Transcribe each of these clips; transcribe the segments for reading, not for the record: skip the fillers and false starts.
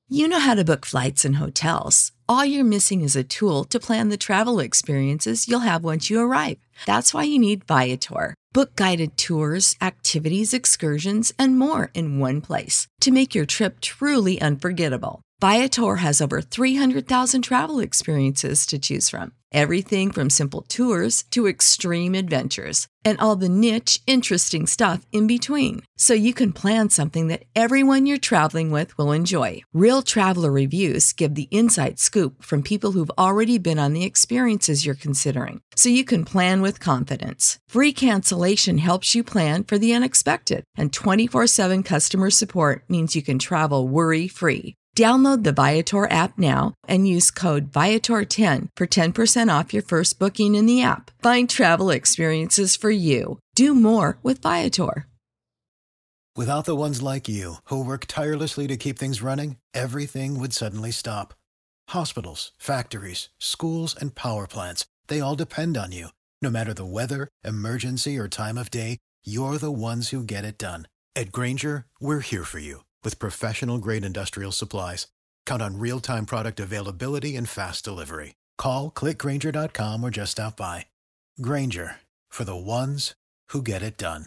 You know how to book flights and hotels. All you're missing is a tool to plan the travel experiences you'll have once you arrive. That's why you need Viator. Book guided tours, activities, excursions, and more in one place to make your trip truly unforgettable. Viator has over 300,000 travel experiences to choose from. Everything from simple tours to extreme adventures and all the niche, interesting stuff in between. So you can plan something that everyone you're traveling with will enjoy. Real traveler reviews give the inside scoop from people who've already been on the experiences you're considering. So you can plan with confidence. Free cancellation helps you plan for the unexpected. And 24/7 customer support means you can travel worry-free. Download the Viator app now and use code Viator10 for 10% off your first booking in the app. Find travel experiences for you. Do more with Viator. Without the ones like you, who work tirelessly to keep things running, everything would suddenly stop. Hospitals, factories, schools, and power plants, they all depend on you. No matter the weather, emergency, or time of day, you're the ones who get it done. At Grainger, we're here for you with professional-grade industrial supplies. Count on real-time product availability and fast delivery. Call, click Grainger.com, or just stop by. Grainger, for the ones who get it done.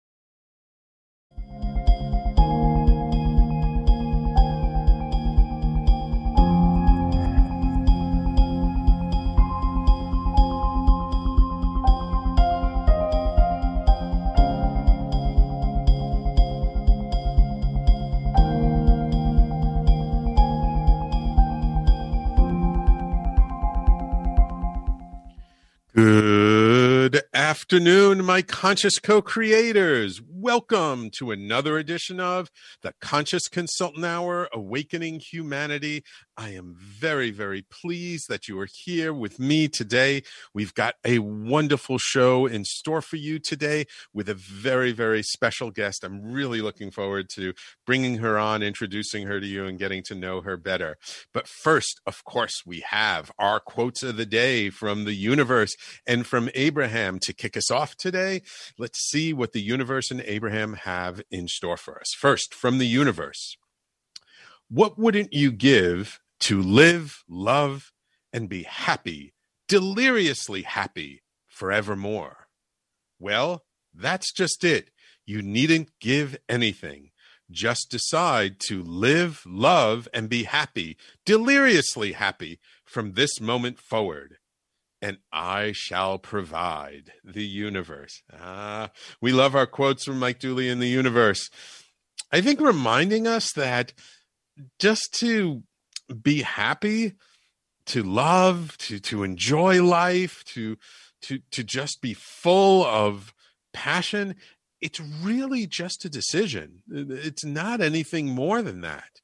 Good afternoon, my conscious co-creators. Welcome to another edition of the Conscious Consultant Hour, Awakening Humanity. I am very, very pleased that you are here with me today. We've got a wonderful show in store for you today with a very, very special guest. I'm really looking forward to bringing her on, introducing her to you, and getting to know her better. But first, of course, we have our quotes of the day from the universe and from Abraham to kick us off today. Let's see what the universe and Abraham have in store for us. First, from the universe. What wouldn't you give to live, love, and be happy, deliriously happy forevermore? Well, that's just it. You needn't give anything. Just decide to live, love, and be happy, deliriously happy from this moment forward. And I shall provide. The universe. We love our quotes from Mike Dooley in the universe. I think reminding us that just to be happy, to love, to enjoy life, to just be full of passion, it's really just a decision. It's not anything more than that.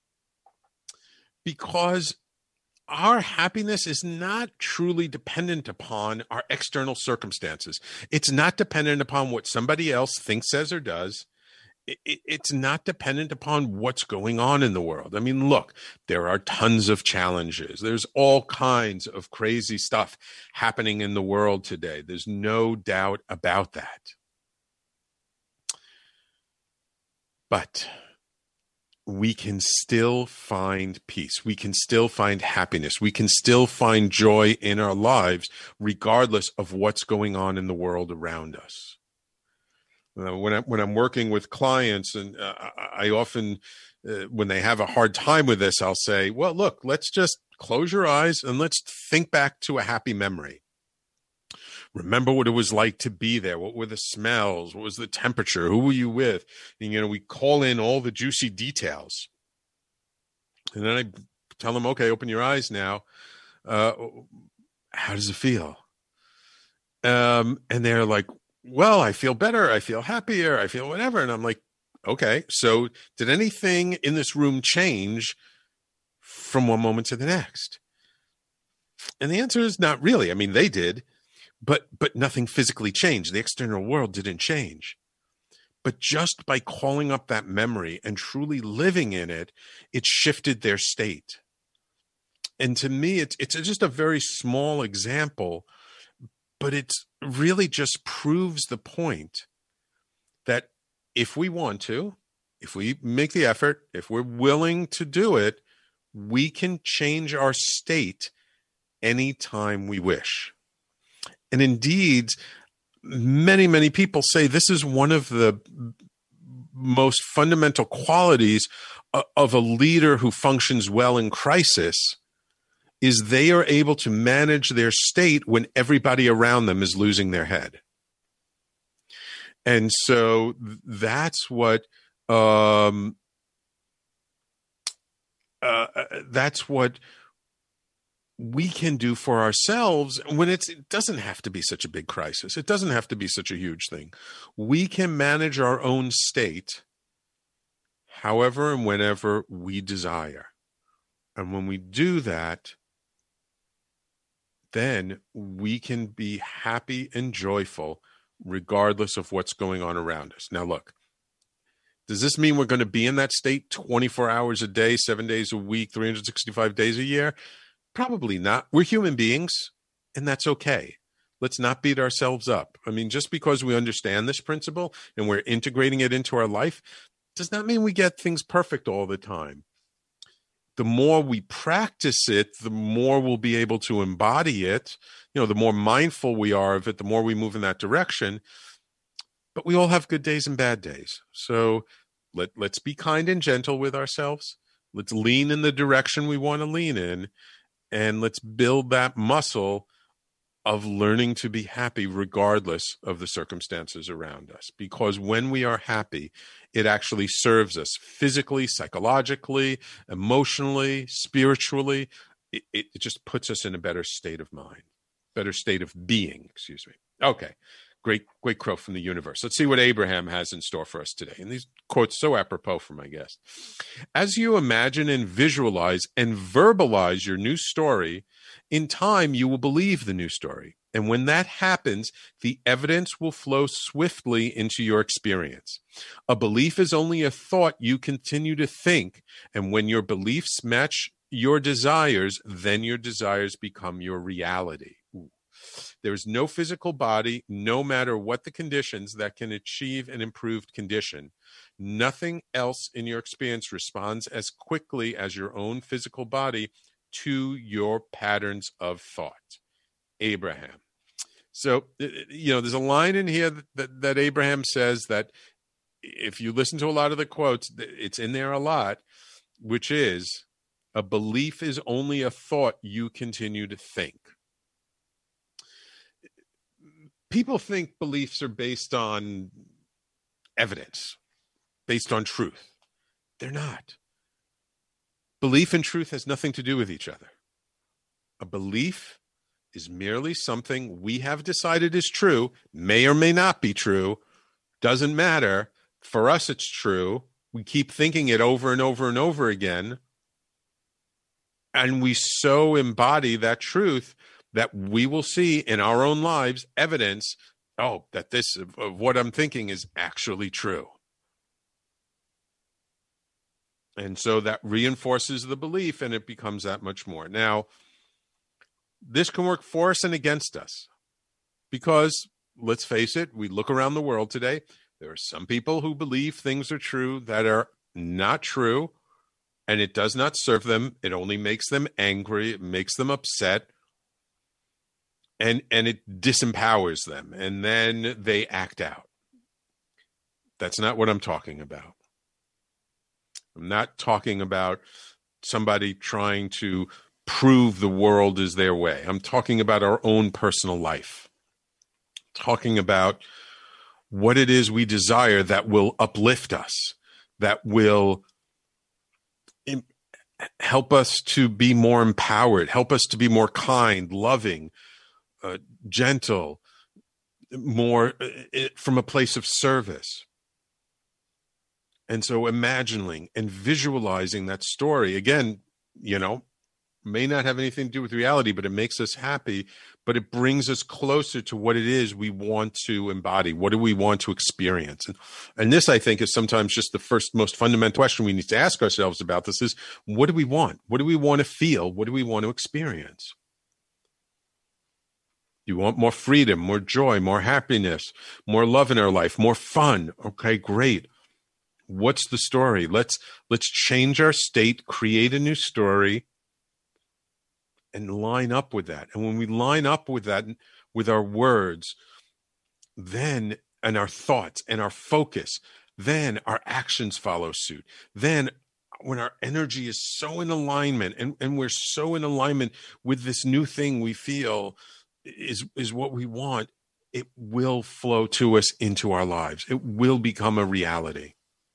Because our happiness is not truly dependent upon our external circumstances. It's not dependent upon what somebody else thinks, says, or does. It's not dependent upon what's going on in the world. I mean, look, there are tons of challenges. There's all kinds of crazy stuff happening in the world today. There's no doubt about that. But we can still find peace. We can still find happiness. We can still find joy in our lives, regardless of what's going on in the world around us. When I'm working with clients, and I often, when they have a hard time with this, I'll say, well, look, let's just close your eyes and let's think back to a happy memory. Remember what it was like to be there. What were the smells? What was the temperature? Who were you with? And, we call in all the juicy details. And then I tell them, okay, open your eyes now. How does it feel? And they're like, well, I feel better. I feel happier. I feel whatever. And I'm like, okay, so did anything in this room change from one moment to the next? And the answer is not really. I mean, they did. But nothing physically changed. The external world didn't change. But just by calling up that memory and truly living in it, it shifted their state. And to me, it's just a very small example, but it really just proves the point that if we want to, if we make the effort, if we're willing to do it, We can change our state anytime we wish. And indeed, many, many people say this is one of the most fundamental qualities of a leader who functions well in crisis, is they are able to manage their state when everybody around them is losing their head. And so that's what we can do for ourselves when it doesn't have to be such a big crisis. It doesn't have to be such a huge thing. We can manage our own state however and whenever we desire. And when we do that, then we can be happy and joyful regardless of what's going on around us. Now, look, does this mean we're going to be in that state 24 hours a day, 7 days a week, 365 days a year? Probably not. We're human beings, and that's okay. Let's not beat ourselves up. I mean, just because we understand this principle and we're integrating it into our life does not mean we get things perfect all the time. The more we practice it, the more we'll be able to embody it. You know, the more mindful we are of it, the more we move in that direction. But we all have good days and bad days. So let's be kind and gentle with ourselves. Let's lean in the direction we want to lean in. And let's build that muscle of learning to be happy regardless of the circumstances around us. Because when we are happy, it actually serves us physically, psychologically, emotionally, spiritually. It just puts us in a better state of mind, better state of being, excuse me. Okay, great quote from the universe. Let's see what Abraham has in store for us today. And these quotes so apropos for my guest. As you imagine and visualize and verbalize your new story, in time you will believe the new story. And when that happens, the evidence will flow swiftly into your experience. A belief is only a thought you continue to think. And when your beliefs match your desires, then your desires become your reality. There is no physical body, no matter what the conditions, that can achieve an improved condition. Nothing else in your experience responds as quickly as your own physical body to your patterns of thought. Abraham. So, you know, there's a line in here that Abraham says that if you listen to a lot of the quotes, it's in there a lot, which is a belief is only a thought you continue to think. People think beliefs are based on evidence, based on truth. They're not. Belief and truth has nothing to do with each other. A belief is merely something we have decided is true, may or may not be true, doesn't matter. For us, it's true. We keep thinking it over and over and over again. And we so embody that truth that we will see in our own lives evidence, that this of what I'm thinking is actually true. And so that reinforces the belief, and it becomes that much more. Now, this can work for us and against us because, let's face it, we look around the world today. There are some people who believe things are true that are not true, and it does not serve them. It only makes them angry. It makes them upset. And it disempowers them, and then they act out. That's not what I'm talking about. I'm not talking about somebody trying to prove the world is their way. I'm talking about our own personal life. I'm talking about what it is we desire that will uplift us, that will help us to be more empowered, help us to be more kind, loving, gentle, more from a place of service. And so imagining and visualizing that story, again, may not have anything to do with reality, but it makes us happy, but it brings us closer to what it is we want to embody. What do we want to experience? And this, I think, is sometimes just the first most fundamental question we need to ask ourselves about this is, what do we want? What do we want to feel? What do we want to experience? You want more freedom, more joy, more happiness, more love in our life, more fun. Okay, great. What's the story? Let's change our state, create a new story, and line up with that. And when we line up with that, with our words, then, and our thoughts and our focus, then our actions follow suit. Then when our energy is so in alignment, and we're so in alignment with this new thing we feel is what we want, it will flow to us into our lives. It will become a reality.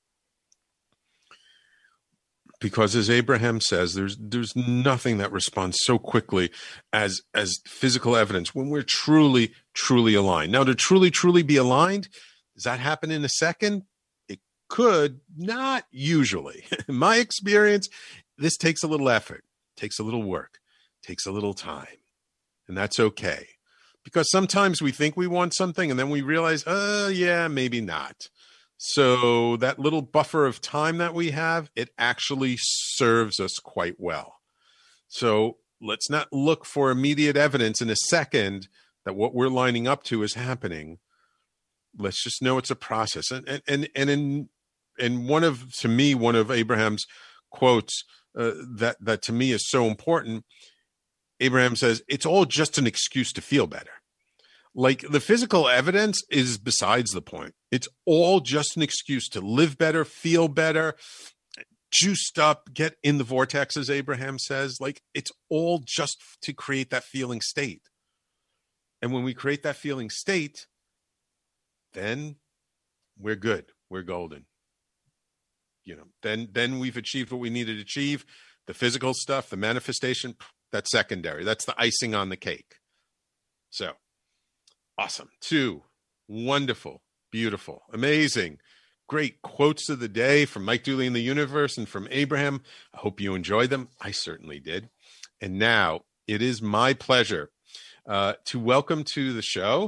Because as Abraham says, there's nothing that responds so quickly as physical evidence when we're truly, truly aligned. Now, to truly, truly be aligned, does that happen in a second? It could, not usually. In my experience, this takes a little effort, takes a little work, takes a little time. And that's okay. Because sometimes we think we want something and then we realize, yeah, maybe not. So that little buffer of time that we have, it actually serves us quite well. So let's not look for immediate evidence in a second that what we're lining up to is happening. Let's just know it's a process. And one of Abraham's quotes that to me is so important, Abraham says, it's all just an excuse to feel better. Like the physical evidence is besides the point. It's all just an excuse to live better, feel better, juiced up, get in the vortex, as Abraham says. Like it's all just to create that feeling state. And when we create that feeling state, then we're good. We're golden. You know, then we've achieved what we needed to achieve. The physical stuff, the manifestation, that's secondary. That's the icing on the cake. So awesome. 2 wonderful, beautiful, amazing, great quotes of the day from Mike Dooley in the Universe and from Abraham. I hope you enjoyed them. I certainly did. And now it is my pleasure to welcome to the show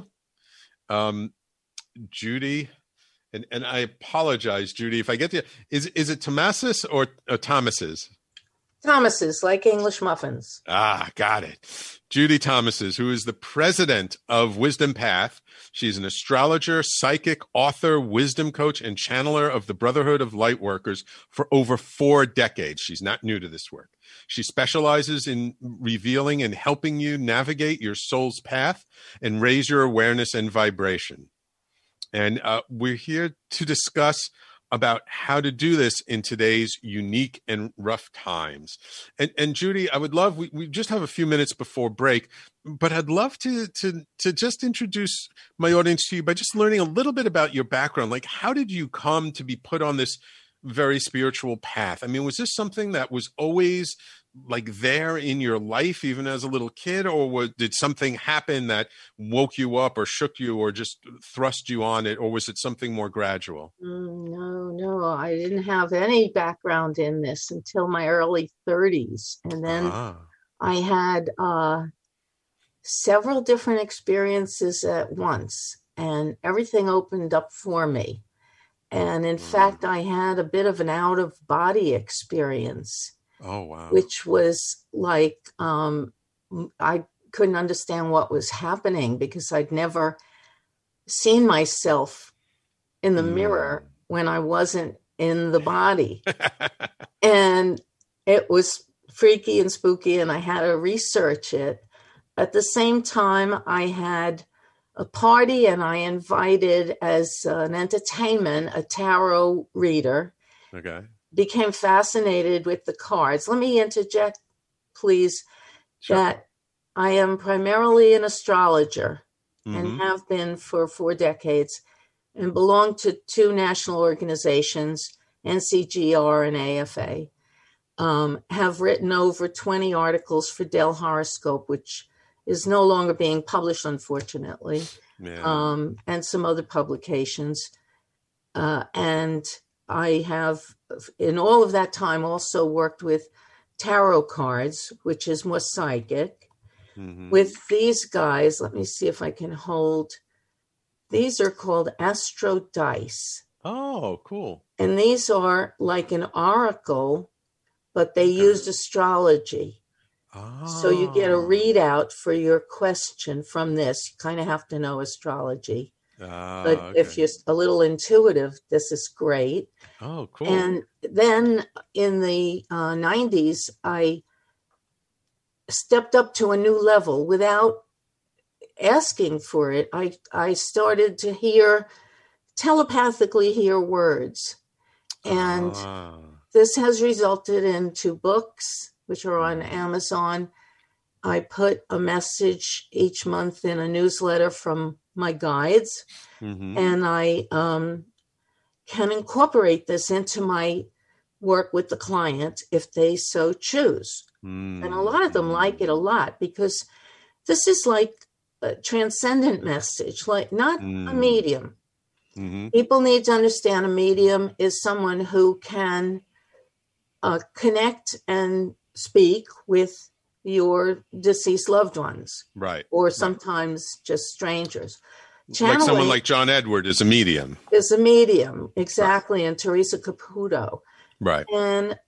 Judy. And I apologize, Judy, if I get to is it Thomasis or Thomas's? Thomas's, like English muffins. Ah, got it. Judy Thomas's, who is the president of Wisdom Path. She's an astrologer, psychic, author, wisdom coach, and channeler of the Brotherhood of Lightworkers for over 4 decades. She's not new to this work. She specializes in revealing and helping you navigate your soul's path and raise your awareness and vibration. And we're here to discuss about how to do this in today's unique and rough times. And Judy, I would love, we just have a few minutes before break, but I'd love to just introduce my audience to you by just learning a little bit about your background. Like, how did you come to be put on this very spiritual path? I mean, was this something that was always like there in your life, even as a little kid, or did something happen that woke you up or shook you or just thrust you on it, or was it something more gradual? No, I didn't have any background in this until my early 30s. And then I had several different experiences at once, and everything opened up for me. And in fact, I had a bit of an out-of-body experience. Oh, wow. Which was like, I couldn't understand what was happening because I'd never seen myself in the mirror when I wasn't in the body. And it was freaky and spooky, and I had to research it. At the same time, I had a party, and I invited as an entertainment a tarot reader. Okay. Became fascinated with the cards. Let me interject, please, that I am primarily an astrologer and have been for 4 decades, and belong to 2 national organizations, NCGR and AFA. Have written over 20 articles for Dell Horoscope, which is no longer being published, unfortunately, and some other publications. And I have, in all of that time, also worked with tarot cards, which is more psychic. With these guys, let me see if I can hold. These are called Astro Dice. Oh, cool. And these are like an oracle, but they used astrology. So you get a readout for your question from this. You kind of have to know astrology. But okay. if you're a little intuitive, this is great. Oh, cool. And then in the 90s, I stepped up to a new level without asking for it. I started to telepathically hear words. And this has resulted in 2 books, which are on Amazon. I put a message each month in a newsletter from my guides, and I can incorporate this into my work with the client if they so choose. And a lot of them like it a lot, because this is like a transcendent message, like not a medium. People need to understand a medium is someone who can connect and speak with your deceased loved ones. Right. Or sometimes just strangers. Like someone like John Edward is a medium. Is a medium, exactly. Right. And Teresa Caputo. Right. And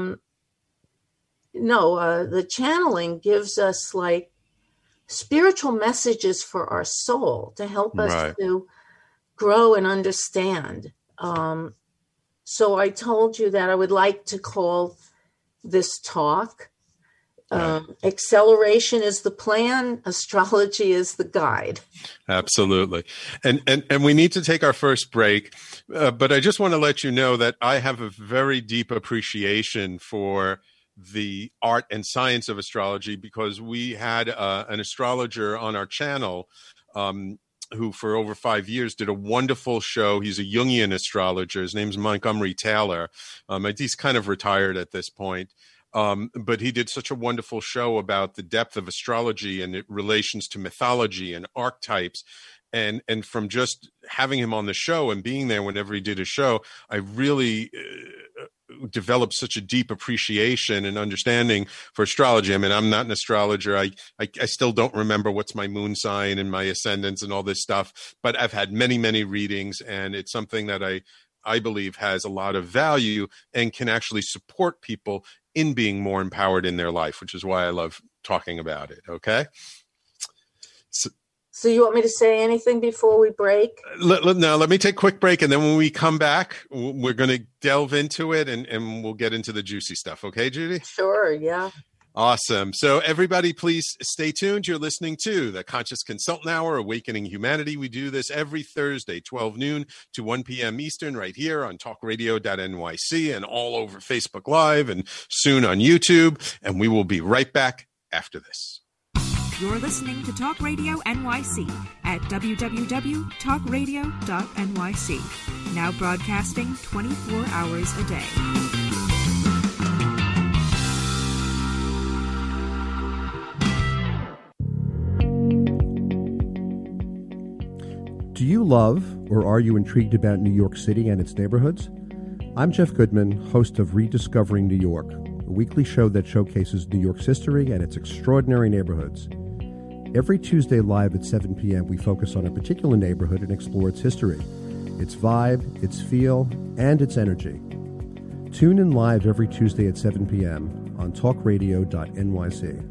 the channeling gives us like spiritual messages for our soul to help us to grow and understand. So I told you that I would like to call this talk. Acceleration is the plan. Astrology is the guide. Absolutely. And we need to take our first break. But I just want to let you know that I have a very deep appreciation for the art and science of astrology, because we had an astrologer on our channel who for over 5 years did a wonderful show. He's a Jungian astrologer. His name's Montgomery Taylor. He's kind of retired at this point. But he did such a wonderful show about the depth of astrology and its relations to mythology and archetypes. And from just having him on the show and being there whenever he did a show, I really developed such a deep appreciation and understanding for astrology. I mean, I'm not an astrologer. I still don't remember what's my moon sign and my ascendants and all this stuff, but I've had many, many readings, and it's something that I believe has a lot of value and can actually support people in being more empowered in their life, which is why I love talking about it. Okay. So you want me to say anything before we break? No, let me take a quick break. And then when we come back, we're going to delve into it and we'll get into the juicy stuff. Okay, Judy? Sure. Yeah. Awesome. So everybody, please stay tuned. You're listening to the Conscious Consultant Hour, Awakening Humanity. We do this every Thursday, 12 noon to 1 p.m. Eastern, right here on talkradio.nyc and all over Facebook Live and soon on YouTube. And we will be right back after this. You're listening to Talk Radio NYC at www.talkradio.nyc. Now broadcasting 24 hours a day. Do you love or are you intrigued about New York City and its neighborhoods? I'm Jeff Goodman, host of Rediscovering New York, a weekly show that showcases New York's history and its extraordinary neighborhoods. Every Tuesday live at 7 p.m., we focus on a particular neighborhood and explore its history, its vibe, its feel, and its energy. Tune in live every Tuesday at 7 p.m. on talkradio.nyc.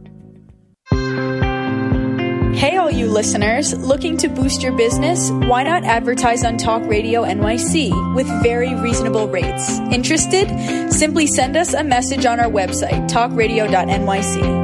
Hey, all you listeners, looking to boost your business? Why not advertise on Talk Radio NYC with very reasonable rates? Interested? Simply send us a message on our website, talkradio.nyc.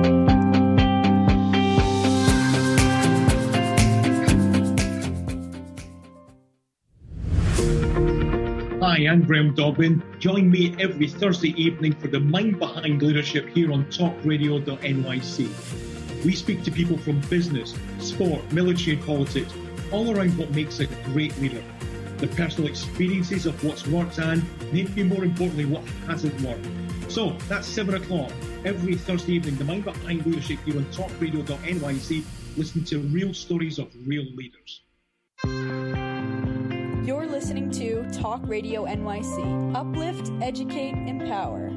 Hi, I'm Graham Dobbin. Join me every Thursday evening for the Mind Behind Leadership here on talkradio.nyc. We speak to people from business, sport, military and politics, all around what makes a great leader. The personal experiences of what's worked and, maybe more importantly, what hasn't worked. So, that's 7 o'clock every Thursday evening, the Mind Behind Leadership here on talkradio.nyc. Listen to real stories of real leaders. You're listening to Talk Radio NYC. Uplift, educate, empower.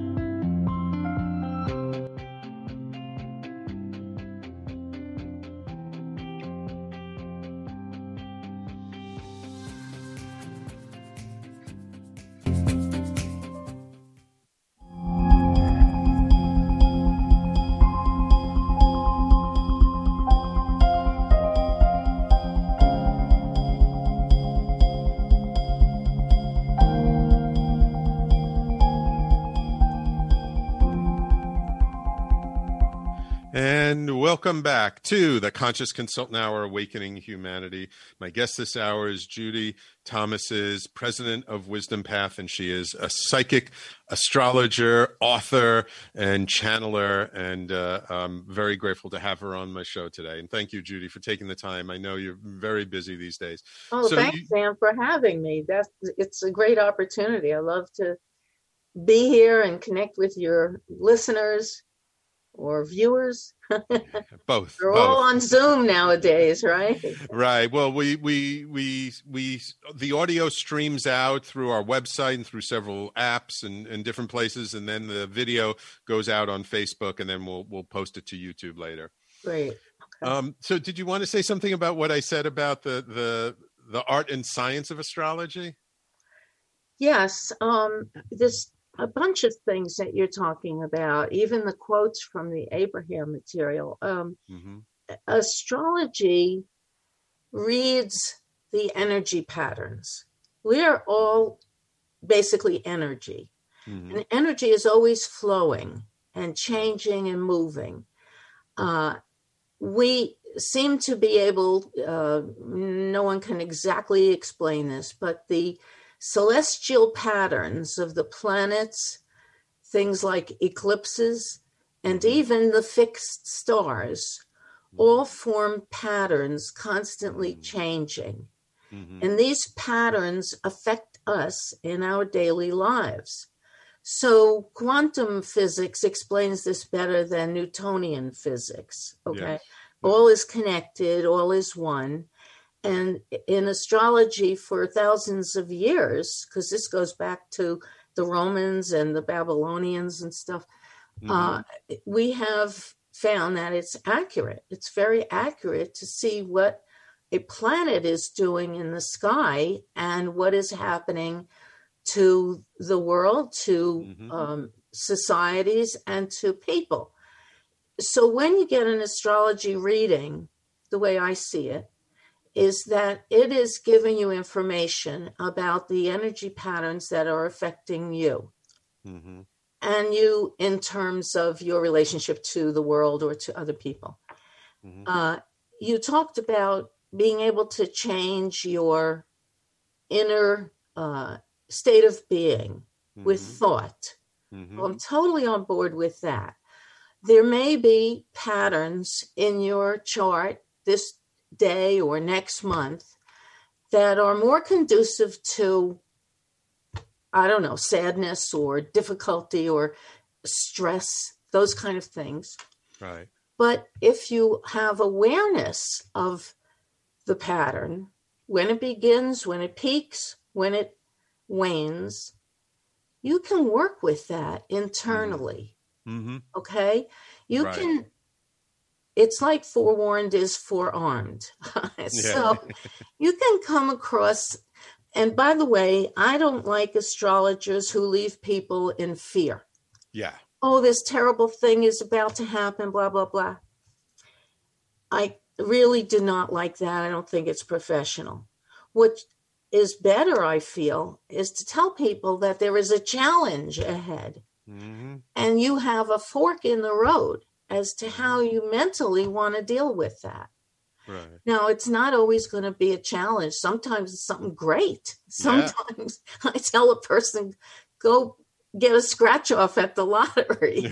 And welcome back to the Conscious Consultant Hour, Awakening Humanity. My guest this hour is Judy Thomas, president of Wisdom Path, and she is a psychic, astrologer, author, and channeler. And I'm very grateful to have her on my show today. And thank you, Judy, for taking the time. I know you're very busy these days. Oh, so thanks, Sam, for having me. It's a great opportunity. I love to be here and connect with your listeners. Or viewers. Both. They're all on Zoom nowadays, right? Right. Well, we the audio streams out through our website and through several apps and different places, and then the video goes out on Facebook, and then we'll post it to YouTube later. Great. Okay. So, did you want to say something about what I said about the art and science of astrology? Yes. This. A bunch of things that you're talking about, even the quotes from the Abraham material. Astrology reads the energy patterns. We are all basically energy. And energy is always flowing and changing and moving. We seem to be able, no one can exactly explain this, but the celestial patterns of the planets, things like eclipses, and even the fixed stars, all form patterns constantly changing. And these patterns affect us in our daily lives. So quantum physics explains this better than Newtonian physics, okay? Yes. All is connected, all is one. And in astrology for thousands of years, because this goes back to the Romans and the Babylonians and stuff, we have found that it's accurate. It's very accurate to see what a planet is doing in the sky and what is happening to the world, to societies, and to people. So when you get an astrology reading, the way I see it, is that it is giving you information about the energy patterns that are affecting you. And you in terms of your relationship to the world or to other people. You talked about being able to change your inner state of being with thought. Well, I'm totally on board with that. There may be patterns in your chart this day or next month that are more conducive to, I don't know, sadness or difficulty or stress, those kind of things. Right. But if you have awareness of the pattern, when it begins, when it peaks, when it wanes, you can work with that internally. Okay? You can. It's like forewarned is forearmed. So you can come across, and by the way, I don't like astrologers who leave people in fear. Yeah. Oh, this terrible thing is about to happen, blah, blah, blah. I really do not like that. I don't think it's professional. What is better, I feel, is to tell people that there is a challenge ahead. And you have a fork in the road as to how you mentally want to deal with that. Right. Now, it's not always going to be a challenge. Sometimes it's something great. Sometimes I tell a person, go get a scratch off at the lottery.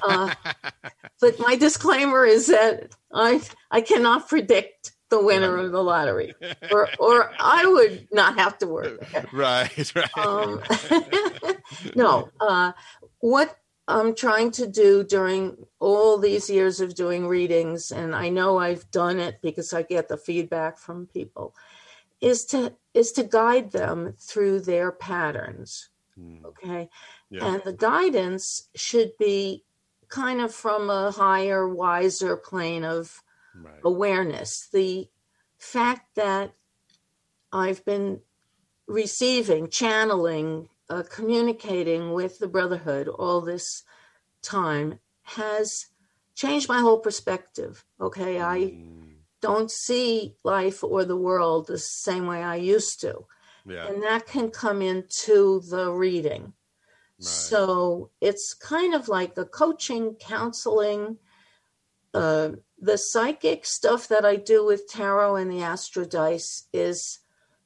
But my disclaimer is that I cannot predict the winner of the lottery, or I would not have to work. Right. No, what I'm trying to do during all these years of doing readings, and I know I've done it because I get the feedback from people, is to guide them through their patterns. Okay. Yeah. And the guidance should be kind of from a higher, wiser plane of awareness. The fact that I've been receiving, channeling, communicating with the Brotherhood all this time has changed my whole perspective. Okay. I don't see life or the world the same way I used to. Yeah. And that can come into the reading. Right. So it's kind of like a coaching, counseling, The psychic stuff that I do with tarot and the astro dice is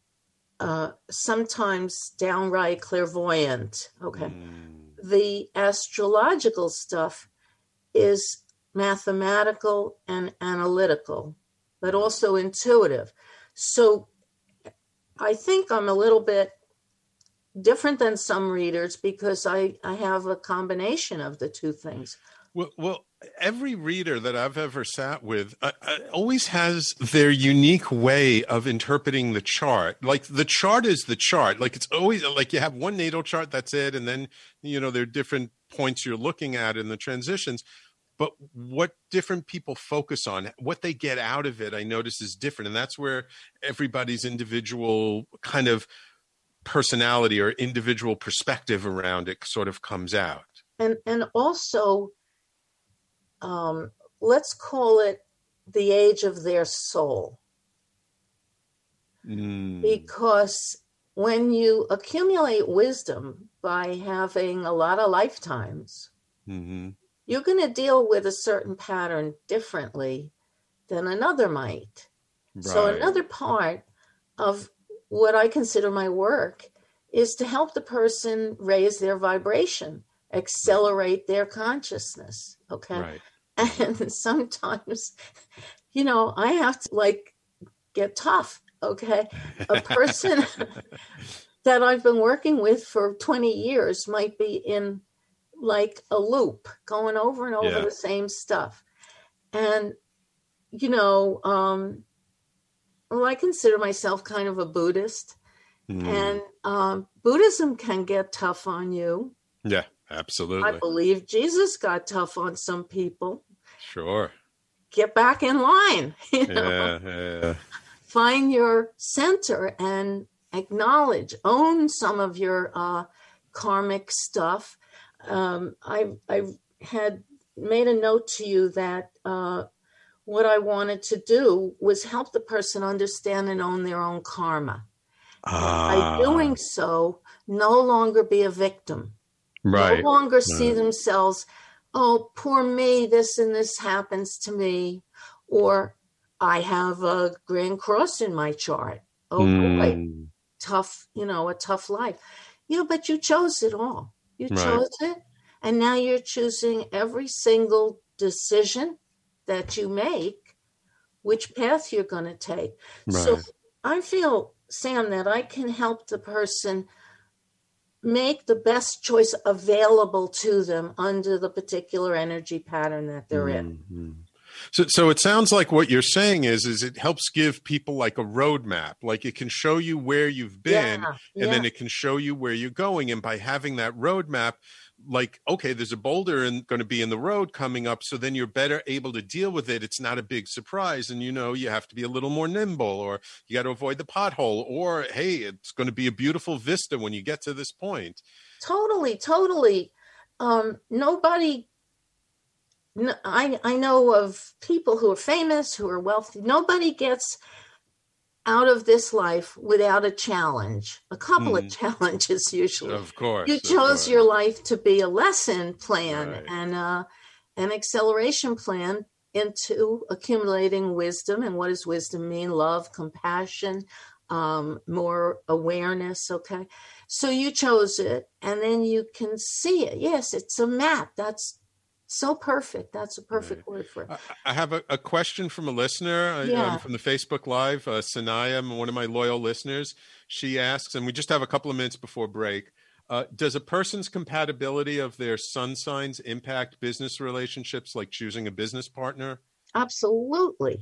sometimes downright clairvoyant. Okay. The astrological stuff is mathematical and analytical, but also intuitive. So I think I'm a little bit different than some readers because I have a combination of the two things. Well, every reader that I've ever sat with always has their unique way of interpreting the chart. Like the chart is the chart. Like it's always like you have one natal chart, that's it. And then, there are different points you're looking at in the transitions. But what different people focus on, what they get out of it, I notice is different. And that's where everybody's individual kind of personality or individual perspective around it sort of comes out. And also, let's call it the age of their soul. Because when you accumulate wisdom by having a lot of lifetimes, you're going to deal with a certain pattern differently than another might. Right. So another part of what I consider my work is to help the person raise their vibration, accelerate their consciousness. Okay. Right. And sometimes, I have to get tough. Okay. A person that I've been working with for 20 years might be in a loop going over and over the same stuff. And, I consider myself kind of a Buddhist, and Buddhism can get tough on you. Yeah, absolutely. I believe Jesus got tough on some people. Sure. Get back in line. Yeah. Find your center and acknowledge, own some of your karmic stuff. I had made a note to you that what I wanted to do was help the person understand and own their own karma. By doing so, no longer be a victim. Right. No longer see themselves, oh, poor me, this and this happens to me. Or I have a Grand Cross in my chart. Oh, boy, tough, a tough life. But you chose it all. You chose it. And now you're choosing every single decision that you make, which path you're going to take. Right. So I feel, Sam, that I can help the person make the best choice available to them under the particular energy pattern that they're in. So it sounds like what you're saying is it helps give people like a roadmap. Like it can show you where you've been, and then it can show you where you're going. And by having that roadmap, like, okay, there's a boulder going to be in the road coming up. So then you're better able to deal with it. It's not a big surprise. And, you have to be a little more nimble, or you got to avoid the pothole, or, hey, it's going to be a beautiful vista when you get to this point. Totally. I know of people who are famous, who are wealthy. Nobody gets out of this life without a challenge, a couple of challenges usually. Of course. You chose your life to be a lesson plan and an acceleration plan into accumulating wisdom. And what does wisdom mean? Love, compassion, more awareness. Okay. So you chose it, and then you can see it. Yes, it's a map. That's so perfect. That's a perfect word for it. I have a question from a listener from the Facebook Live. Sanaya, one of my loyal listeners, she asks, and we just have a couple of minutes before break, does a person's compatibility of their sun signs impact business relationships, like choosing a business partner? Absolutely.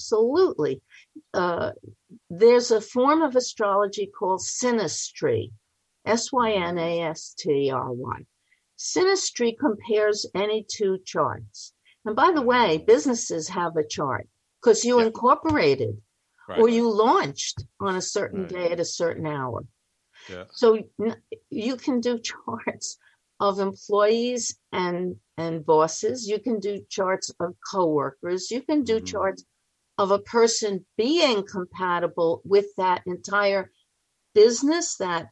There's a form of astrology called synastry, Synastry. Synastry compares any two charts. And by the way, businesses have a chart because you incorporated or you launched on a certain day at a certain hour. Yeah. So you can do charts of employees and bosses. You can do charts of coworkers. You can do charts of a person being compatible with that entire business, that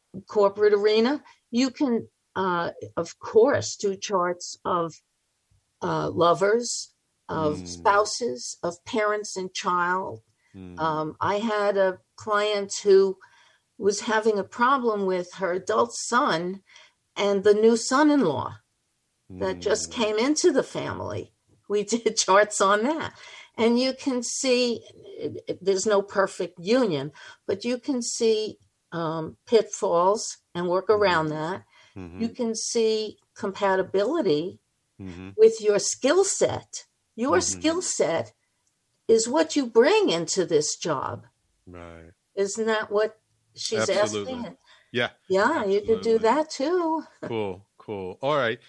corporate arena. You can of course, do charts of lovers, of spouses, of parents and child. I had a client who was having a problem with her adult son and the new son-in-law that just came into the family. We did charts on that. And you can see there's no perfect union, but you can see pitfalls and work around that. You can see compatibility with your skill set. Your skill set is what you bring into this job. Right. Isn't that what she's asking? Yeah. Yeah, absolutely. You could do that too. Cool. All right.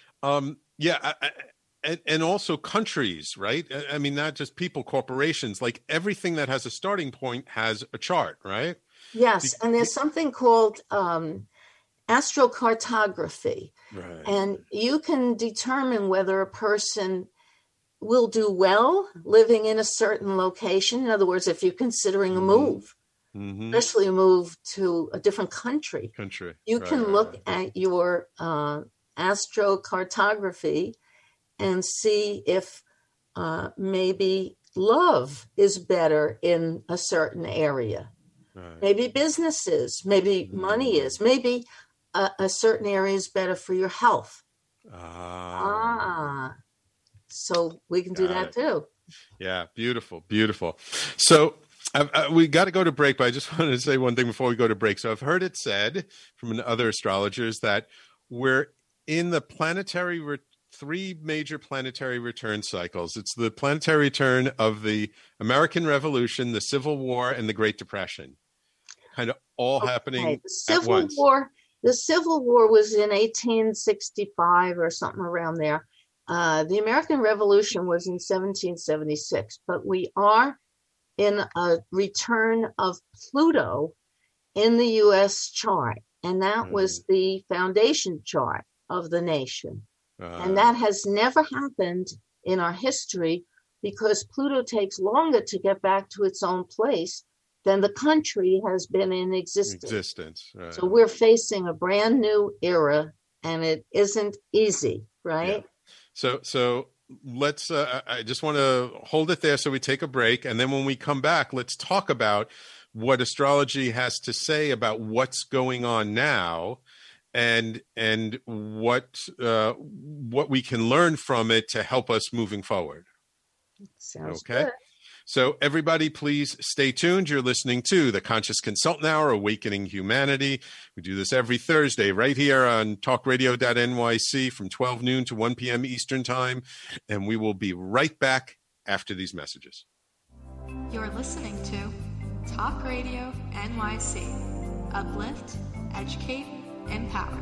And also countries, right? I mean, not just people, corporations, like everything that has a starting point has a chart, right? Yes. And there's something called astrocartography. Right. And you can determine whether a person will do well living in a certain location. In other words, if you're considering a move, especially a move to a different country, you can look at your astrocartography and see if maybe love is better in a certain area. Right. Maybe businesses, maybe money is, maybe a certain area is better for your health. So we can do that too. Yeah, beautiful. So we got to go to break, but I just wanted to say one thing before we go to break. So I've heard it said from other astrologers that we're in the planetary three major planetary return cycles. It's the planetary return of the American Revolution, the Civil War, and the Great Depression, kind of all happening at once. The Civil War was in 1865 or something around there. The American Revolution was in 1776, but we are in a return of Pluto in the U.S. chart, and that was the foundation chart of the nation. And that has never happened in our history because Pluto takes longer to get back to its own place than the country has been in existence. Right. So we're facing a brand new era, and it isn't easy, right? Yeah. So let's, I just want to hold it there so we take a break. And then when we come back, let's talk about what astrology has to say about what's going on now and what we can learn from it to help us moving forward. Sounds good. So everybody, please stay tuned. You're listening to the Conscious Consultant Hour, Awakening Humanity. We do this every Thursday right here on talkradio.nyc from 12 noon to 1 p.m. Eastern Time. And we will be right back after these messages. You're listening to Talk Radio NYC. Uplift, educate, empower.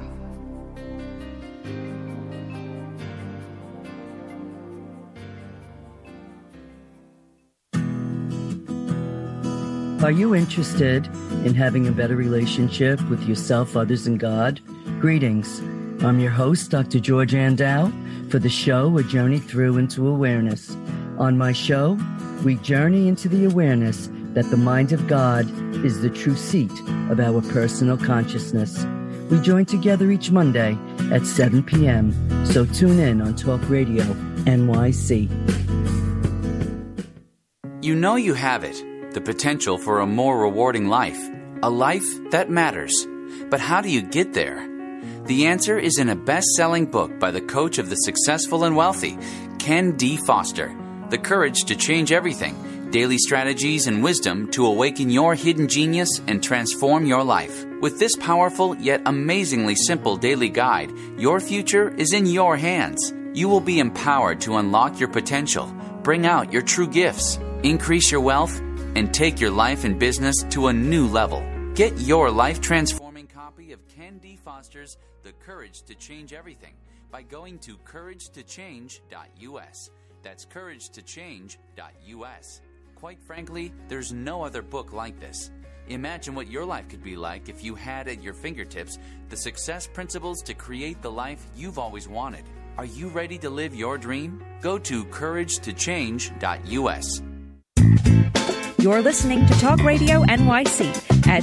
Are you interested in having a better relationship with yourself, others, and God? Greetings. I'm your host, Dr. George Andow, for the show A Journey Through into Awareness. On my show, we journey into the awareness that the mind of God is the true seat of our personal consciousness. We join together each Monday at 7 p.m., so tune in on Talk Radio NYC. You know you have it. The potential for a more rewarding life, a life that matters. But how do you get there? The answer is in a best-selling book by the coach of the successful and wealthy, Ken D. Foster, The Courage to Change Everything, Daily Strategies and Wisdom to Awaken Your Hidden Genius and Transform Your Life. With this powerful yet amazingly simple daily guide, your future is in your hands. You will be empowered to unlock your potential, bring out your true gifts, increase your wealth, and take your life and business to a new level. Get your life-transforming copy of Ken D. Foster's The Courage to Change Everything by going to couragetochange.us. That's couragetochange.us. Quite frankly, there's no other book like this. Imagine what your life could be like if you had at your fingertips the success principles to create the life you've always wanted. Are you ready to live your dream? Go to couragetochange.us. You're listening to Talk Radio NYC at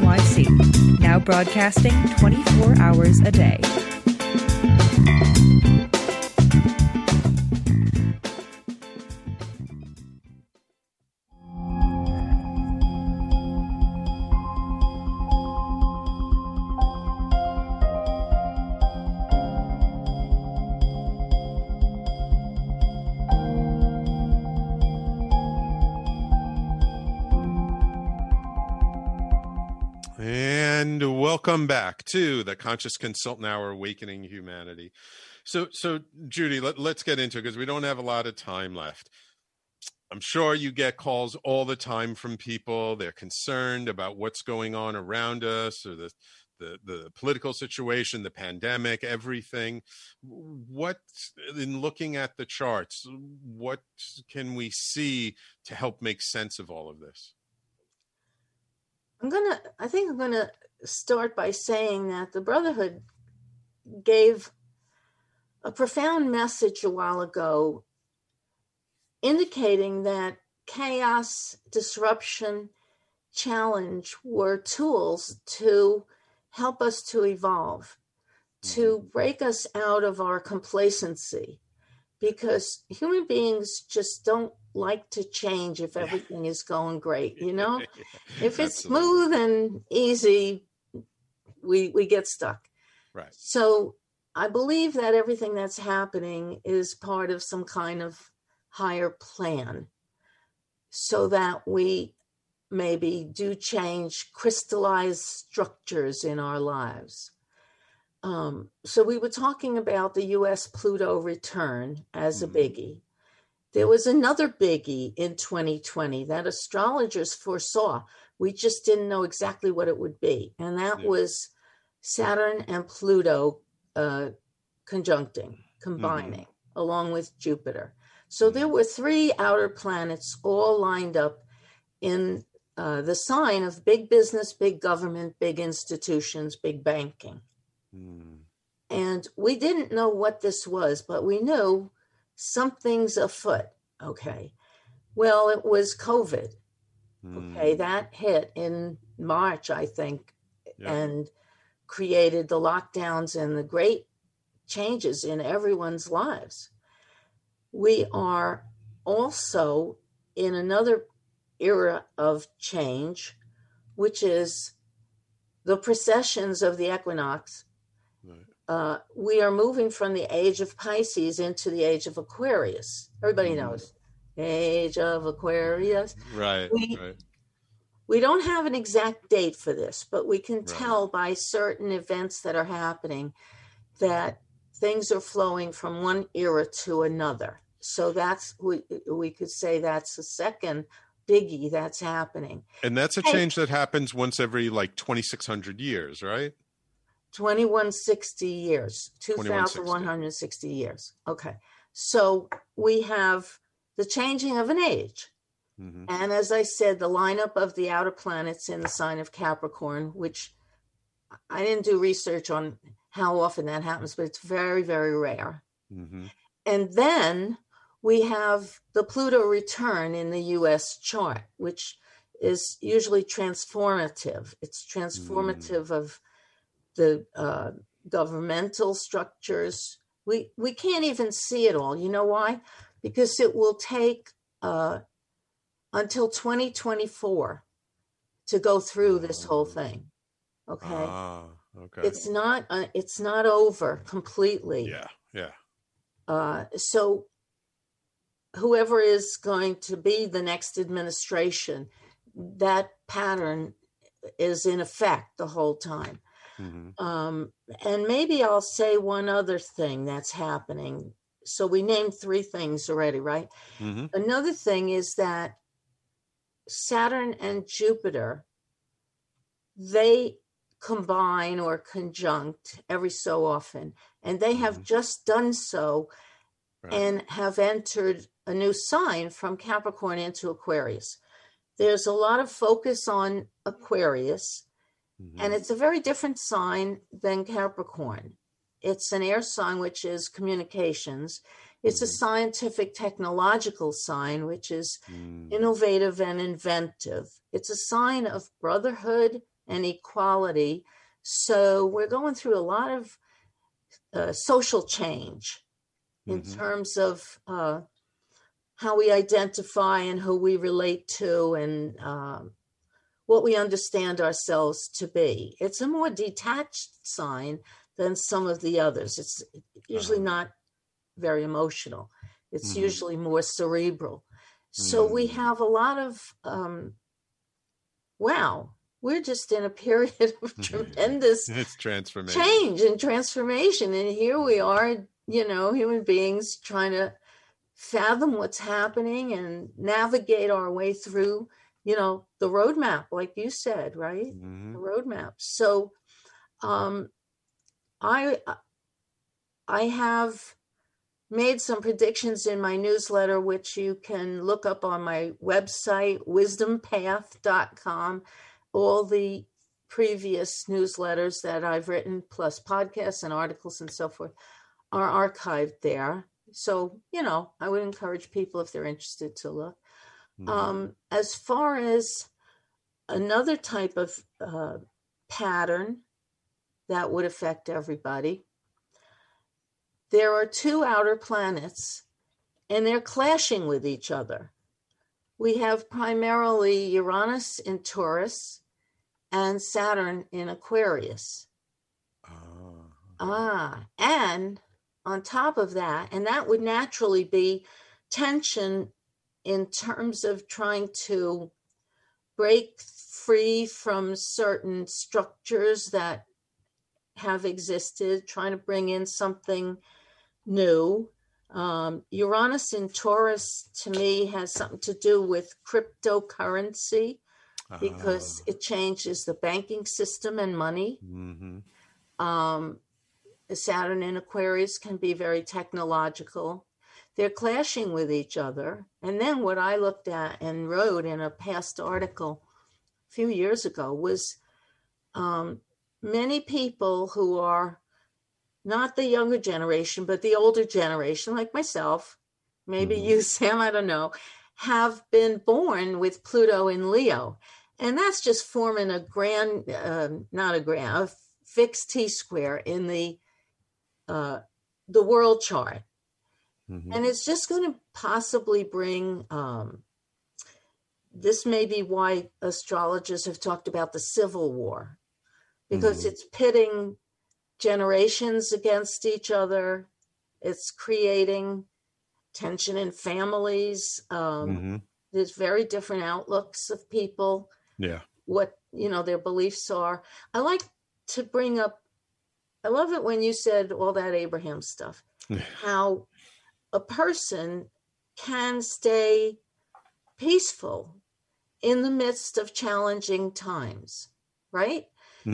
www.talkradio.nyc. Now broadcasting 24 hours a day. welcome back to the Conscious Consultant Hour, Awakening Humanity. So Judy, let's get into it because we don't have a lot of time left. I'm sure you get calls all the time from people. They're concerned about what's going on around us, or the political situation, the pandemic, everything. What, in looking at the charts, what can we see to help make sense of all of this? I think I'm gonna start by saying that the Brotherhood gave a profound message a while ago, indicating that chaos, disruption, challenge were tools to help us to evolve, to break us out of our complacency, because human beings just don't like to change if everything is going great, you know? If it's smooth and easy, we get stuck. Right. So I believe that everything that's happening is part of some kind of higher plan, so that we maybe do change crystallized structures in our lives. So we were talking about the U.S. Pluto return as a biggie. There was another biggie in 2020 that astrologers foresaw. We just didn't know exactly what it would be. And that was Saturn and Pluto combining, along with Jupiter. So there were 3 outer planets all lined up in the sign of big business, big government, big institutions, big banking. And we didn't know what this was, but we knew something's afoot. Okay. Well, it was COVID. Okay. That hit in March, I think, and created the lockdowns and the great changes in everyone's lives. We are also in another era of change, which is the precessions of the equinox. We are moving from the age of Pisces into the age of Aquarius. Everybody knows age of Aquarius. Right. We don't have an exact date for this, but we can tell by certain events that are happening that things are flowing from one era to another. So that's, we could say that's the second biggie that's happening. And that's a change that happens once every like 2,600 years, right? 2160 years, 2,160 years. Okay. So we have the changing of an age. And as I said, the lineup of the outer planets in the sign of Capricorn, which I didn't do research on how often that happens, but it's very, very rare. And then we have the Pluto return in the U.S. chart, which is usually transformative. It's transformative of the governmental structures. We can't even see it all. You know why? Because it will take until 2024 to go through this whole thing. Okay. Okay. It's not over completely. So whoever is going to be the next administration, that pattern is in effect the whole time. And maybe I'll say one other thing that's happening. So we named 3 things already, right? Another thing is that Saturn and Jupiter, they combine or conjunct every so often, and they have just done so and have entered a new sign from Capricorn into Aquarius. There's a lot of focus on Aquarius, and it's a very different sign than Capricorn. It's an air sign, which is communications. It's a scientific, technological sign, which is innovative and inventive. It's a sign of brotherhood and equality. So we're going through a lot of social change in terms of how we identify and who we relate to and what we understand ourselves to be. It's a more detached sign than some of the others. It's usually not very emotional. It's usually more cerebral. So we have a lot of, wow, we're just in a period of tremendous it's transformation. Change and transformation. And here we are, human beings trying to fathom what's happening and navigate our way through, the roadmap, like you said, right? The roadmap. So I have made some predictions in my newsletter, which you can look up on my website, wisdompath.com. All the previous newsletters that I've written, plus podcasts and articles and so forth, are archived there. So, I would encourage people, if they're interested, to look. As far as another type of pattern that would affect everybody, there are two outer planets, and they're clashing with each other. We have primarily Uranus in Taurus and Saturn in Aquarius. And on top of that, and that would naturally be tension in terms of trying to break free from certain structures that have existed, trying to bring in something new. Uranus in Taurus, to me, has something to do with cryptocurrency, because it changes the banking system and money. Saturn in Aquarius can be very technological. They're clashing with each other. And then what I looked at and wrote in a past article a few years ago was many people who are not the younger generation, but the older generation, like myself, maybe you, Sam, I don't know, have been born with Pluto in Leo. And that's just forming a fixed T-square in the world chart. And it's just going to possibly bring, this may be why astrologers have talked about the Civil War, because it's pitting generations against each other. It's creating tension in families. There's very different outlooks of people. What, their beliefs are. I like to bring up, I love it when you said all that Abraham stuff, how a person can stay peaceful in the midst of challenging times, right?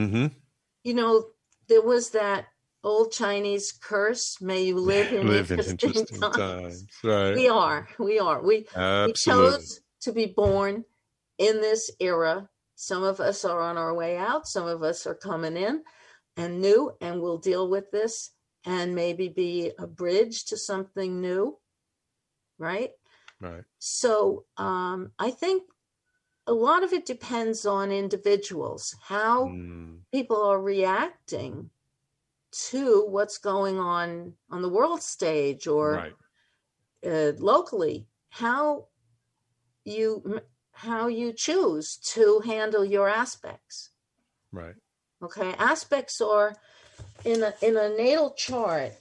There was that old Chinese curse, may you live in interesting times. Right. We are. We chose to be born in this era. Some of us are on our way out. Some of us are coming in and new, and we'll deal with this and maybe be a bridge to something new, right? Right. So I think a lot of it depends on individuals, how people are reacting to what's going on the world stage or locally, how you choose to handle your aspects. Right. Okay. Aspects are in a natal chart.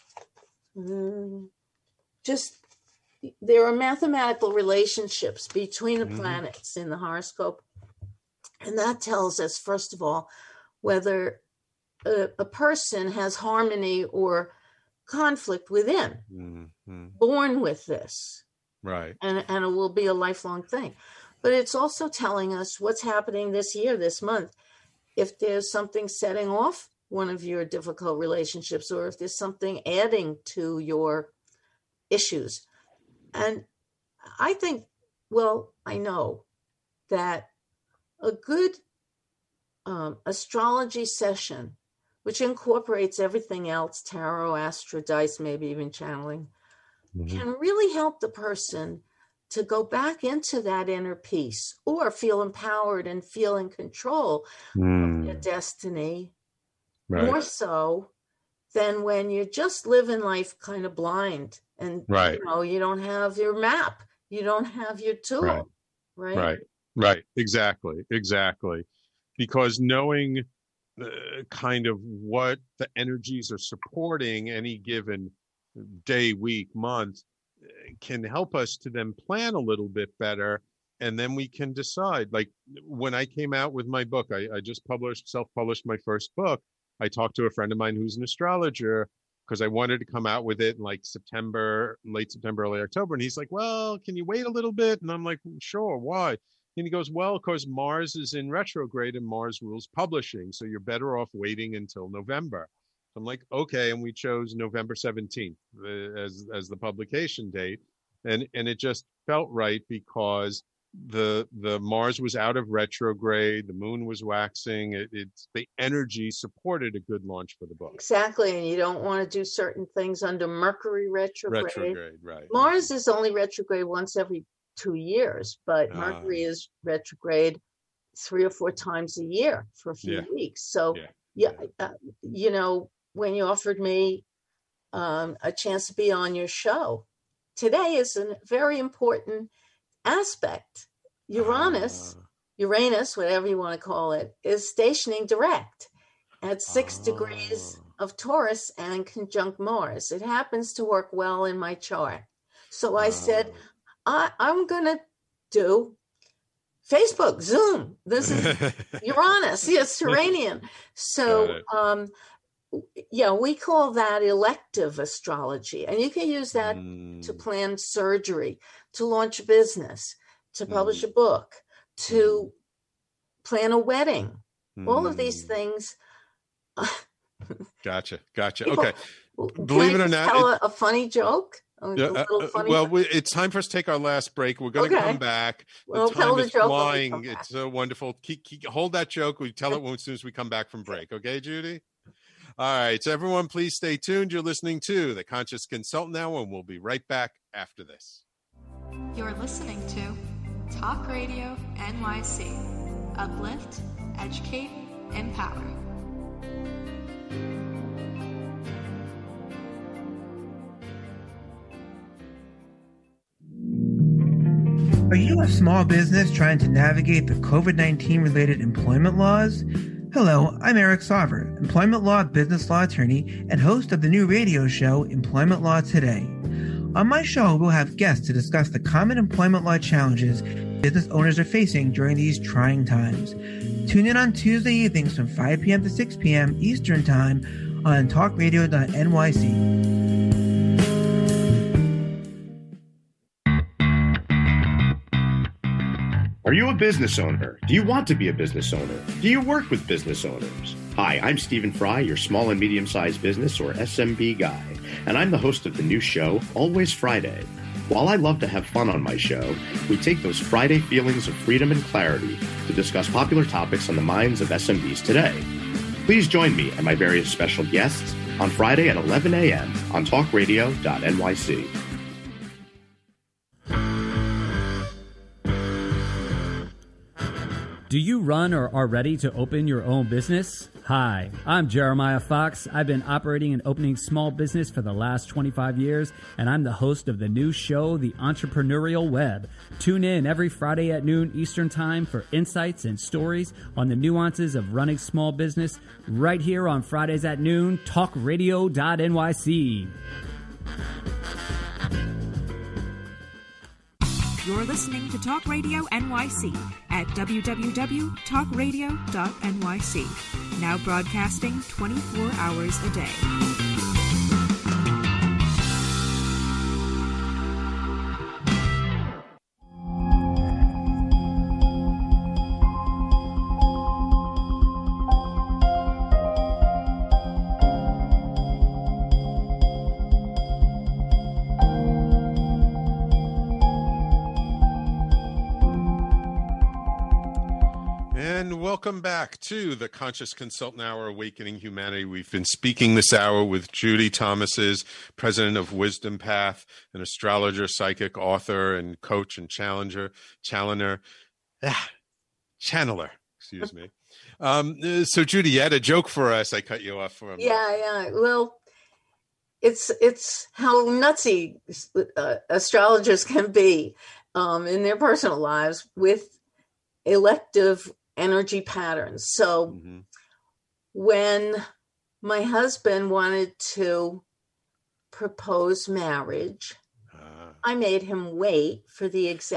There are mathematical relationships between the planets in the horoscope. And that tells us, first of all, whether a person has harmony or conflict within, born with this. Right. And it will be a lifelong thing. But it's also telling us what's happening this year, this month. If there's something setting off one of your difficult relationships, or if there's something adding to your issues. And I think, I know that a good astrology session, which incorporates everything else, tarot, astro, dice, maybe even channeling, can really help the person to go back into that inner peace or feel empowered and feel in control of their destiny, more so than when you're just living life kind of blind and you don't have your map, you don't have your tool, right. Exactly. Because knowing kind of what the energies are supporting any given day, week, month can help us to then plan a little bit better then we can decide. Like when I came out with my book, I just self-published my first book. I talked to a friend of mine who's an astrologer because I wanted to come out with it in like late September, early October. And he's like, well, can you wait a little bit? And I'm like, sure, why? And he goes, well, of course, Mars is in retrograde and Mars rules publishing. So you're better off waiting until November. I'm like, okay. And we chose November 17th as the publication date. And it just felt right because the Mars was out of retrograde, the moon was waxing, the energy supported a good launch for the book. Exactly. And you don't want to do certain things under Mercury retrograde. Right. Mars is only retrograde once every 2 years, but Mercury is retrograde 3 or 4 times a year for a few weeks. So when you offered me a chance to be on your show, today is a very important aspect. Uranus, whatever you want to call it, is stationing direct at 6 degrees of Taurus and conjunct Mars. It happens to work well in my chart. So I said, I'm going to do Facebook, Zoom. This is Uranus. Yes, Uranian. So, we call that elective astrology. And you can use that to plan surgery, to launch a business, to publish a book, to plan a wedding. All of these things. Gotcha. Okay. Believe it or not, tell a funny joke. It's time for us to take our last break. We're going to come back. The time is flying. It's so wonderful. Hold that joke. We tell it as soon as we come back from break. Okay, Judy? All right. So everyone, please stay tuned. You're listening to The Conscious Consultant Hour, and we'll be right back after this. You're listening to Talk Radio NYC. Uplift, educate, empower. Are you a small business trying to navigate the COVID-19 related employment laws? Hello, I'm Eric Sauver, employment law, business law attorney, and host of the new radio show, Employment Law Today. On my show, we'll have guests to discuss the common employment law challenges business owners are facing during these trying times. Tune in on Tuesday evenings from 5 p.m. to 6 p.m. Eastern Time on talkradio.nyc. Are you a business owner? Do you want to be a business owner? Do you work with business owners? Hi, I'm Stephen Fry, your small and medium-sized business or SMB guy, and I'm the host of the new show, Always Friday. While I love to have fun on my show, we take those Friday feelings of freedom and clarity to discuss popular topics on the minds of SMBs today. Please join me and my various special guests on Friday at 11 a.m. on talkradio.nyc. Do you run or are ready to open your own business? Hi, I'm Jeremiah Fox. I've been operating and opening small business for the last 25 years, and I'm the host of the new show, The Entrepreneurial Web. Tune in every Friday at noon Eastern Time for insights and stories on the nuances of running small business right here on Fridays at noon, talkradio.nyc. You're listening to Talk Radio NYC at www.talkradio.nyc. Now broadcasting 24 hours a day. Welcome back to the Conscious Consultant Hour, Awakening Humanity. We've been speaking this hour with Judy Thomases, president of Wisdom Path, an astrologer, psychic, author, and coach and channeler. Excuse me. So, Judy, you had a joke for us. I cut you off for a moment. Yeah. Well, it's how nutsy astrologers can be in their personal lives with elective energy patterns. So when my husband wanted to propose marriage, I made him wait for the exact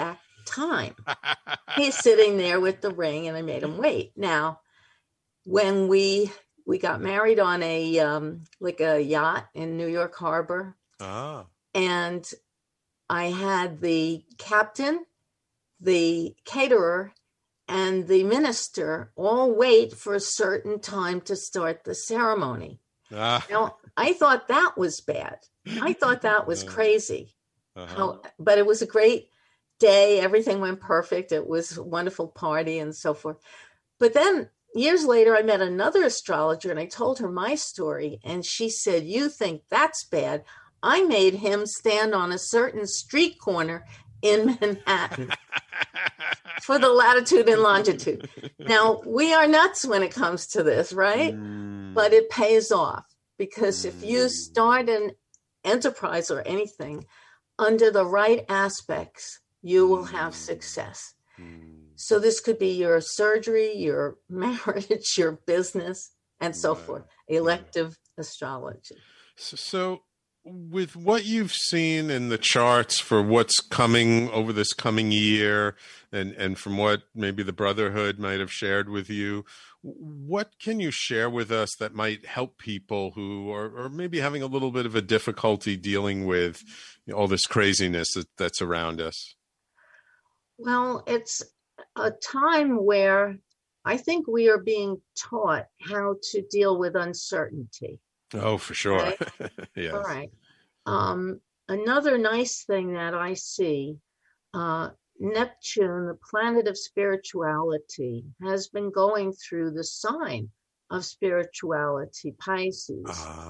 time. He's sitting there with the ring, and I made him wait. Now, when we got married on a like a yacht in New York Harbor, and I had the captain, the caterer, and the minister all wait for a certain time to start the ceremony. Now, I thought that was bad. I thought that was crazy. But it was a great day. Everything went perfect. It was a wonderful party and so forth. But then years later, I met another astrologer and I told her my story. And she said, "You think that's bad? I made him stand on a certain street corner in Manhattan for the latitude and longitude." Now, we are nuts when it comes to this, right? But it pays off, because if you start an enterprise or anything under the right aspects, you will have success. So this could be your surgery, your marriage, your business, and so forth. Elective astrology. So with what you've seen in the charts for what's coming over this coming year, and from what maybe the Brotherhood might have shared with you, what can you share with us that might help people who are maybe having a little bit of a difficulty dealing with all this craziness that's around us? Well, it's a time where I think we are being taught how to deal with uncertainty. Oh, for sure. Right? Yes. All right. Another nice thing that I see, Neptune, the planet of spirituality, has been going through the sign of spirituality, Pisces,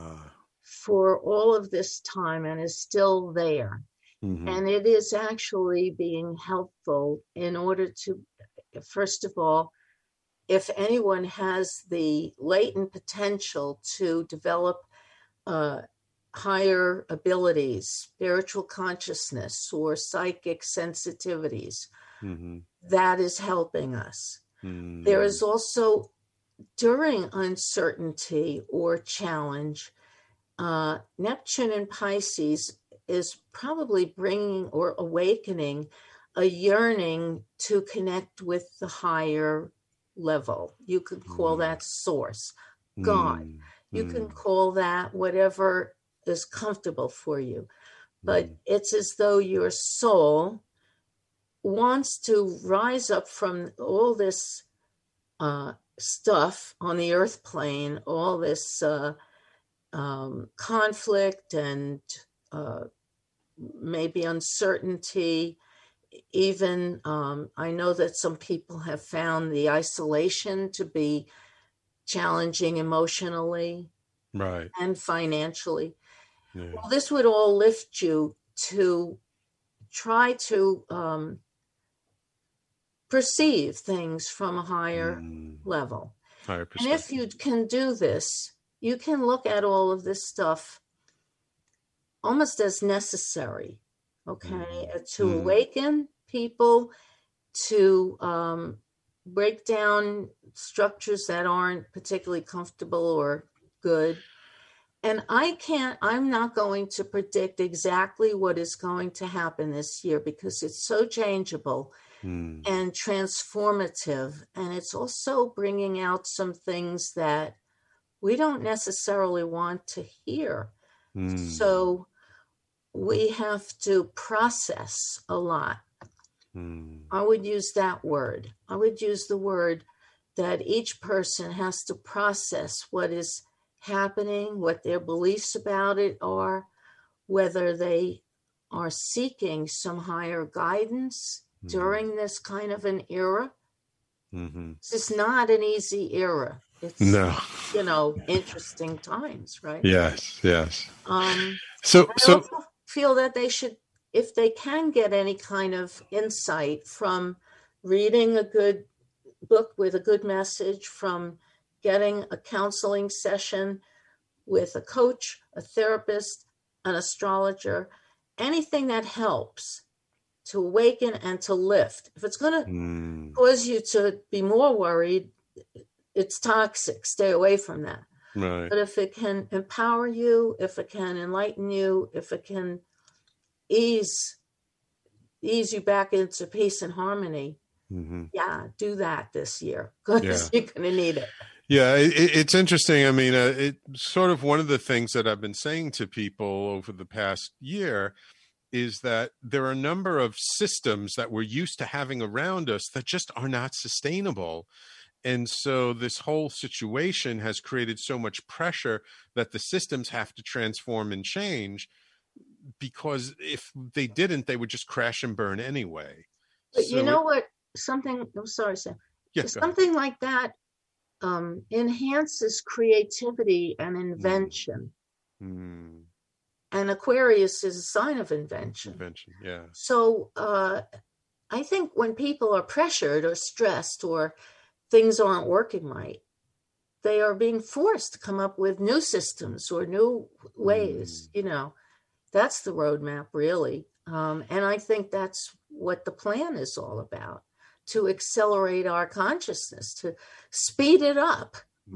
for all of this time, and is still there. And it is actually being helpful in order to, first of all, if anyone has the latent potential to develop higher abilities, spiritual consciousness, or psychic sensitivities, that is helping us. There is also, during uncertainty or challenge, Neptune in Pisces is probably bringing or awakening a yearning to connect with the higher level. You could call that source, God. You can call that whatever is comfortable for you. But it's as though your soul wants to rise up from all this stuff on the earth plane, all this conflict and maybe uncertainty. Even I know that some people have found the isolation to be challenging emotionally, right, and financially. Yeah. Well, this would all lift you to try to perceive things from a higher level. Higher perspective. And if you can do this, you can look at all of this stuff almost as necessary, okay, to awaken people, to break down structures that aren't particularly comfortable or good. And I'm not going to predict exactly what is going to happen this year, because it's so changeable and transformative. And it's also bringing out some things that we don't necessarily want to hear. So we have to process a lot. I would use that word. I would use the word that each person has to process what is happening, what their beliefs about it are, whether they are seeking some higher guidance during this kind of an era. This is not an easy era. It's, interesting times, right? Yes. I also feel that they should, if they can get any kind of insight from reading a good book with a good message, from getting a counseling session with a coach, a therapist, an astrologer, anything that helps to awaken and to lift. If it's going to cause you to be more worried, it's toxic. Stay away from that. Right. But if it can empower you, if it can enlighten you, if it can ease ease you back into peace and harmony. Yeah, do that this year because you're going to need it. Yeah, it's interesting. I mean, it's sort of one of the things that I've been saying to people over the past year is that there are a number of systems that we're used to having around us that just are not sustainable. And so this whole situation has created so much pressure that the systems have to transform and change, because if they didn't, they would just crash and burn anyway. But you know what? I'm sorry, Sam. Yeah, something like that enhances creativity and invention. And Aquarius is a sign of invention. Yeah. So I think when people are pressured or stressed or things aren't working right, they are being forced to come up with new systems or new ways. That's the roadmap, really. And I think that's what the plan is all about, to accelerate our consciousness, to speed it up.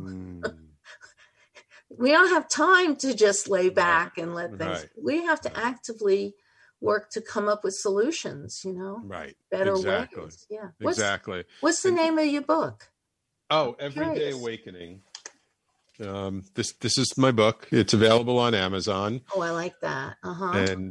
We don't have time to just lay back and let things. We have to actively work to come up with solutions, better ways. Yeah. What's the name of your book? Oh, Everyday Awakening. This is my book. It's available on Amazon. Oh, I like that. And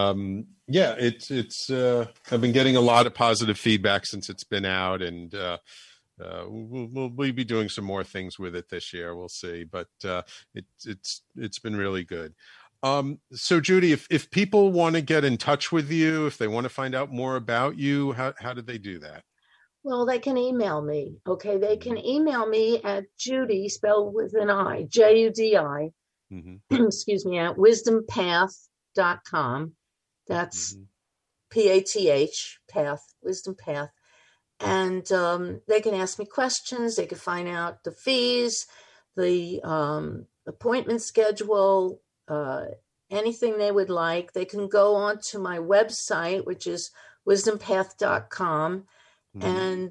it's I've been getting a lot of positive feedback since it's been out, and we'll be doing some more things with it this year. We'll see, but it's been really good. So Judy, if people want to get in touch with you, if they want to find out more about you, how do they do that? Well, they can email me. Okay. They can email me at Judy, spelled with an I, Judi, excuse me, at wisdompath.com. That's PATH, path, wisdom path. And they can ask me questions. They can find out the fees, the appointment schedule, anything they would like. They can go on to my website, which is wisdompath.com. And,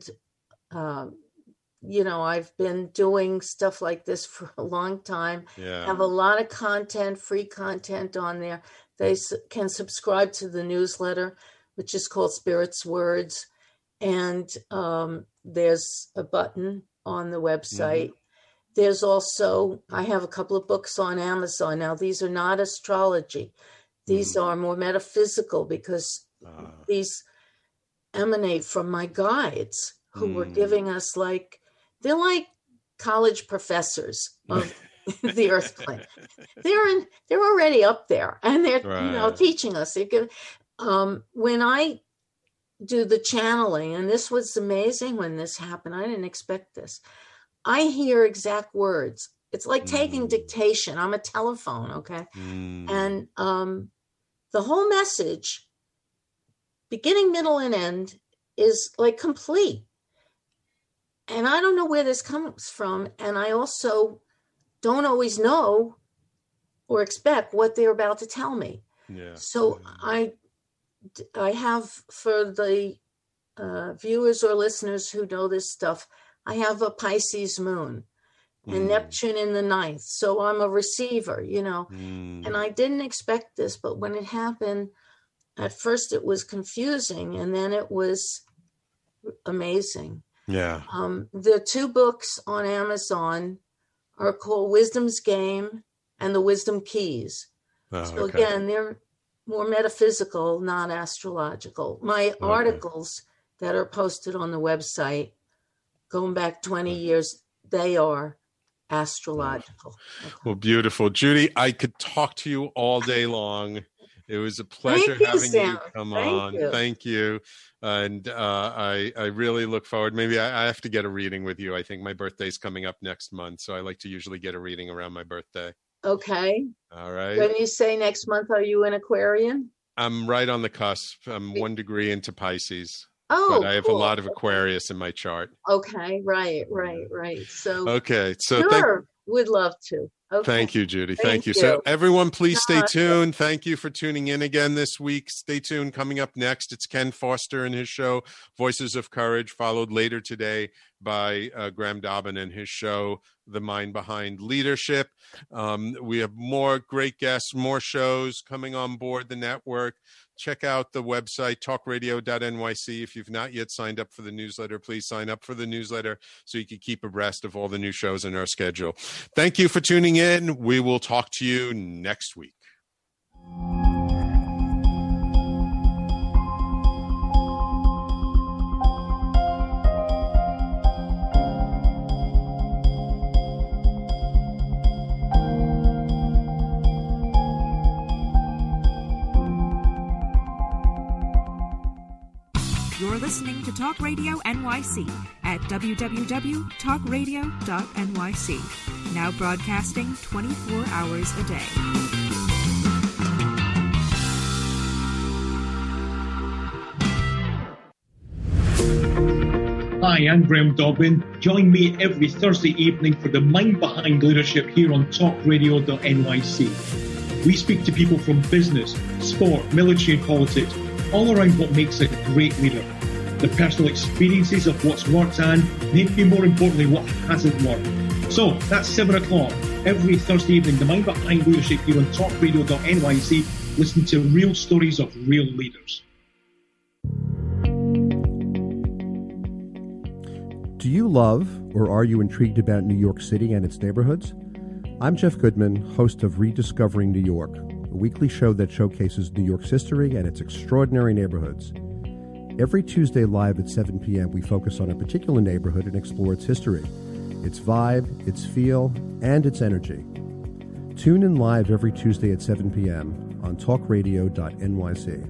I've been doing stuff like this for a long time. Yeah. Have a lot of content, free content on there. They can subscribe to the newsletter, which is called Spirit's Words. And there's a button on the website. There's also, I have a couple of books on Amazon. Now, these are not astrology. These are more metaphysical, because these emanate from my guides who were giving us they're like college professors of the earth plane. They're already up there, and they're teaching us. When I do the channeling, and this was amazing when this happened, I didn't expect this. I hear exact words. It's like taking dictation. I'm a telephone, okay? And the whole message, beginning, middle, and end, is complete. And I don't know where this comes from. And I also don't always know or expect what they're about to tell me. Yeah. So I have, for the viewers or listeners who know this stuff, I have a Pisces moon and Neptune in the 9th. So I'm a receiver, and I didn't expect this, but when it happened, at first it was confusing, and then it was amazing. Yeah. The 2 books on Amazon are called Wisdom's Game and The Wisdom Keys. So again, they're more metaphysical, not astrological. My articles that are posted on the website, going back 20 years, they are astrological. Well, beautiful. Judy, I could talk to you all day long. It was a pleasure having you come on. Thank you. And I really look forward. Maybe I have to get a reading with you. I think my birthday's coming up next month, so I like to usually get a reading around my birthday. Okay. All right. When you say next month, are you an Aquarian? I'm right on the cusp. I'm 1 degree into Pisces. Oh, but I have a lot of Aquarius in my chart. Okay. Right. So. So would love to. Okay. Thank you, Judy. Thank you. So everyone, please stay tuned. Thank you for tuning in again this week. Stay tuned. Coming up next, it's Ken Foster and his show, Voices of Courage, followed later today by Graham Dobbin and his show, The Mind Behind Leadership. We have more great guests, more shows coming on board the network. Check out the website, talkradio.nyc. If you've not yet signed up for the newsletter, please sign up for the newsletter so you can keep abreast of all the new shows in our schedule. Thank you for tuning in. We will talk to you next week. You're listening to Talk Radio NYC at www.talkradio.nyc. Now broadcasting 24 hours a day. Hi, I'm Graham Dobbin. Join me every Thursday evening for the Mind Behind Leadership here on talkradio.nyc. We speak to people from business, sport, military and politics, all around what makes a great leader. The personal experiences of what's worked and, maybe more importantly, what hasn't worked. So, that's 7 o'clock every Thursday evening, the Mind Behind Leadership here on talkradio.nyc. Listen to real stories of real leaders. Do you love or are you intrigued about New York City and its neighborhoods? I'm Jeff Goodman, host of Rediscovering New York, a weekly show that showcases New York's history and its extraordinary neighborhoods. Every Tuesday live at 7 p.m., we focus on a particular neighborhood and explore its history, its vibe, its feel, and its energy. Tune in live every Tuesday at 7 p.m. on talkradio.nyc.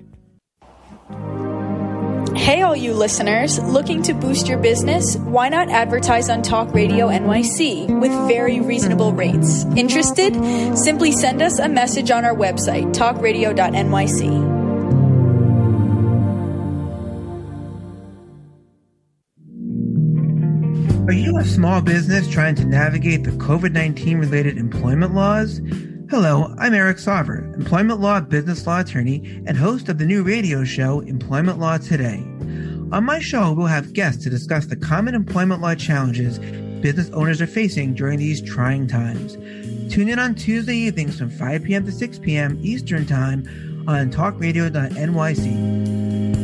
Hey, all you listeners, looking to boost your business? Why not advertise on Talk Radio NYC with very reasonable rates? Interested? Simply send us a message on our website, talkradio.nyc. Are you a small business trying to navigate the COVID-19 related employment laws? Hello, I'm Eric Sauver, employment law business law attorney and host of the new radio show, Employment Law Today. On my show, we'll have guests to discuss the common employment law challenges business owners are facing during these trying times. Tune in on Tuesday evenings from 5 p.m. to 6 p.m. Eastern Time on talkradio.nyc.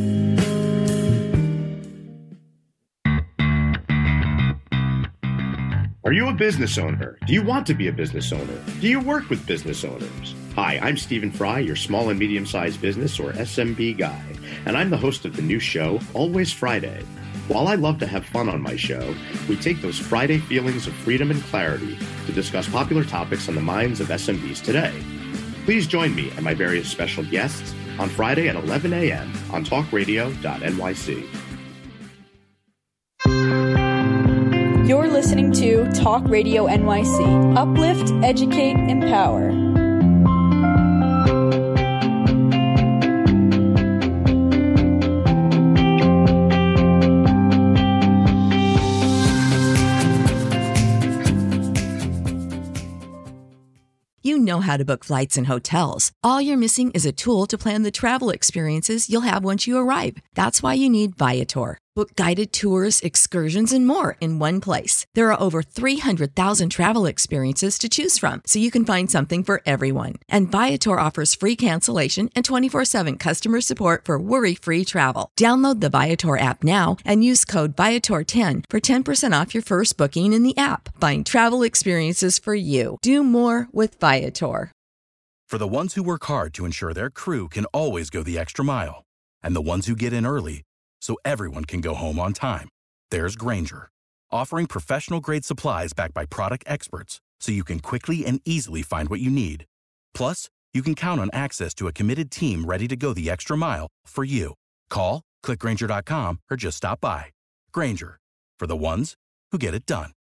Are you a business owner? Do you want to be a business owner? Do you work with business owners? Hi, I'm Stephen Fry, your small and medium-sized business or SMB guy, and I'm the host of the new show, Always Friday. While I love to have fun on my show, we take those Friday feelings of freedom and clarity to discuss popular topics on the minds of SMBs today. Please join me and my various special guests on Friday at 11 a.m. on talkradio.nyc. You're listening to Talk Radio NYC. Uplift, educate, empower. You know how to book flights and hotels. All you're missing is a tool to plan the travel experiences you'll have once you arrive. That's why you need Viator. Book guided tours, excursions, and more in one place. There are over 300,000 travel experiences to choose from, so you can find something for everyone. And Viator offers free cancellation and 24/7 customer support for worry-free travel. Download the Viator app now and use code Viator10 for 10% off your first booking in the app. Find travel experiences for you. Do more with Viator. For the ones who work hard to ensure their crew can always go the extra mile, and the ones who get in early so everyone can go home on time, there's Grainger, offering professional-grade supplies backed by product experts so you can quickly and easily find what you need. Plus, you can count on access to a committed team ready to go the extra mile for you. Call, click Grainger.com, or just stop by. Grainger, for the ones who get it done.